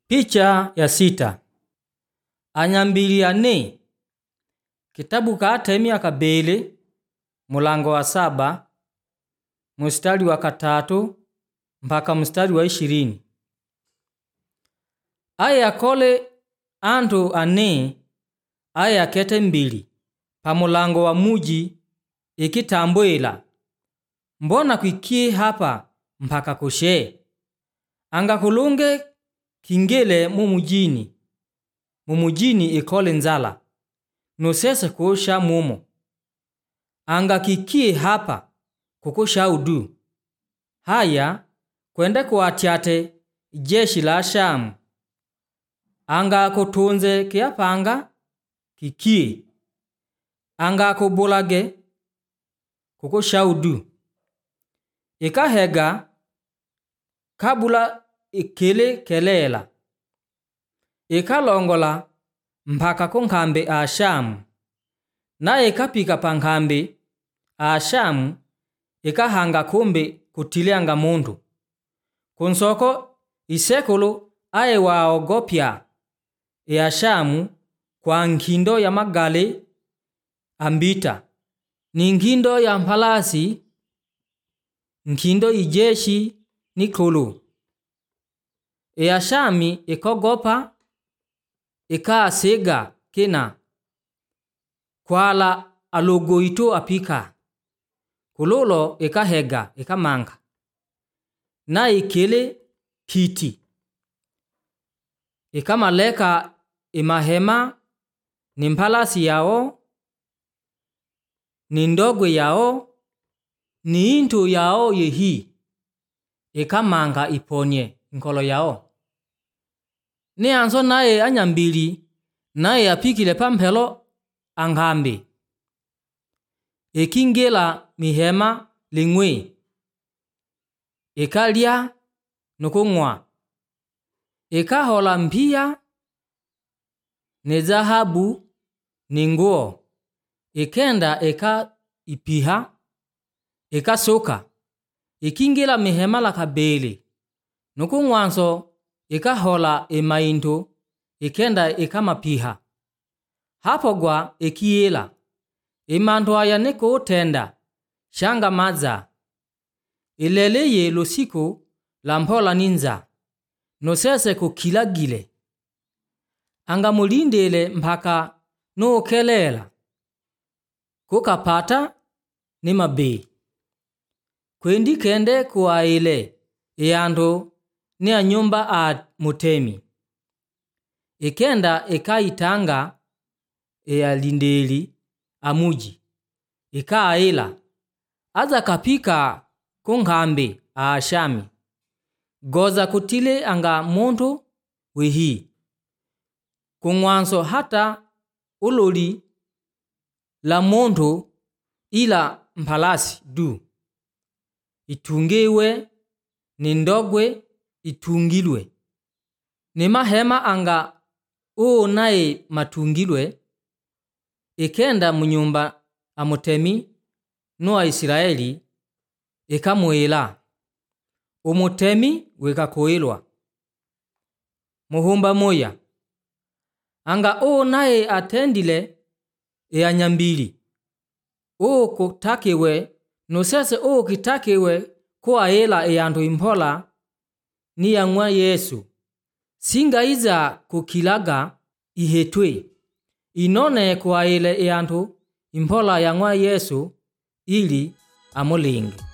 Picha ya 6. Anyambili ane. Kitabu ka Artemia kabele mulango wa 7 mstari wa 3 mpaka mstari wa 20. Aya kole antu ane aya kete mbili pa mulango wa muji ikitambwela mbona kwikie hapa mpaka kushe anga kulunge kingele mumujini ikole nzala nusese kusha mumo anga kikie hapa kukusha udu haya kwende kuatyate jeshi la Shamu anga kutunze kiapanga kikie anga kubulage kukusha udu ikahega kabula ikele kelela ikalongola mpaka kunkambe a Shamu na ikapika pankambe a Shamu ikahanga kumbe kutilianga muntu kunsoko isekulu aye waogopya ya Shamu kwa nkindo ya magale ambita ni nkindo ya mpalasi nkindo ijeshi nikulu ya Shami ikogopa ikasiga kina kwala alogoito apika kululo ikahega ikamanga na ikele kiti ikamaleka imahema ni mpalasi yao ni ndogwe yao ni into yao yehi ikamanga iponye nkolo yao ni anso naye anyambili naye apikile pampelo angambe ikingela mihema lingwe ikalya nukungwa ikahola mpia ni zahabu ni nguo ikenda ipiha ikasoka ikingela mihema la kabele nukungwanso ikahola imainto ikenda ikamapiha hapo gwa ikiela imanto aya niko utenda shanga maza ileleye lusiko la mpola ninza nosese kukilagile anga mulindele mpaka nukelela kukapata ni mabe kwendi kende kuwaile iyanto ni a nyumba a mutemi ikenda ikaitanga lindeli amuji ikaila aza kapika kunkambe a Shami goza kutile anga muntu wihi kungwanso hata uloli la muntu ila mpalasi du itungiwe ni ndogwe itungilwe ni mahema anga naye matungilwe ikenda munyumba amutemi no Israeli ikamwela umutemi wekakoelwa muhumba moya anga naye atendile anyambili kutakiwe nusese kitakiwe kuaela eyantu impola ni yang'wa Yesu singaiza kukilaga ihetwe inone kuaele eyantu impola yang'wa Yesu ili amulinge